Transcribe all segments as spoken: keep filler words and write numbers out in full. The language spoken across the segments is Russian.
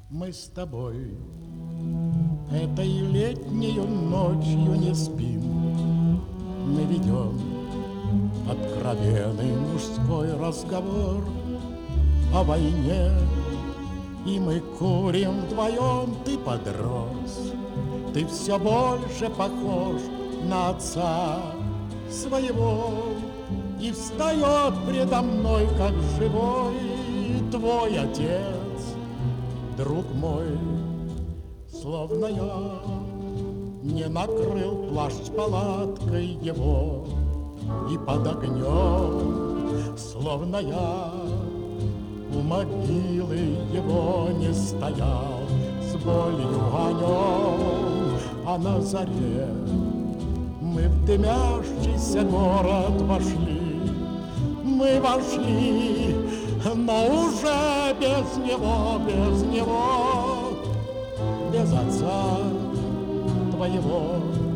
Мы с тобой этой летнею ночью не спим, мы ведем откровенный мужской разговор о войне, и мы курим вдвоем. Ты подрос, ты все больше похож на отца своего, и встает предо мной, как живой, твой отец, друг мой. Словно я не накрыл плащ палаткой его, и под огнем, словно я у могилы его не стоял с болью о нем, а на заре мы в дымящийся город вошли, мы вошли, но уже без него, без него, без отца твоего.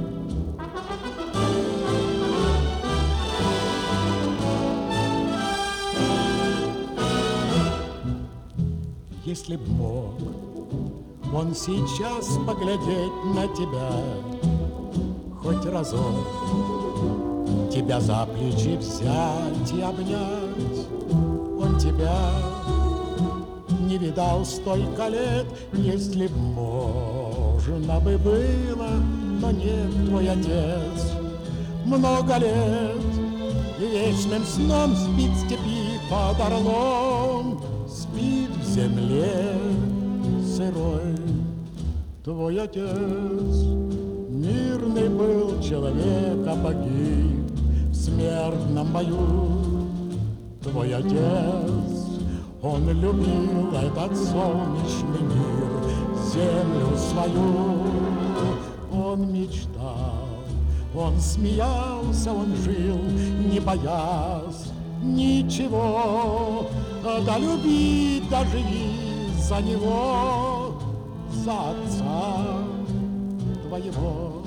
Если б мог он сейчас поглядеть на тебя хоть разок, тебя за плечи взять и обнять, он тебя не видал столько лет. Если б можно бы было, но нет, твой отец много лет и вечным сном спит в степи под орлом, спит в земле сырой. Твой отец мирный был человек, а погиб в смертном бою. Твой отец, он любил этот солнечный мир, землю свою. Он мечтал, он смеялся, он жил, не боясь ничего. Да люби, да живи за него, за отца твоего.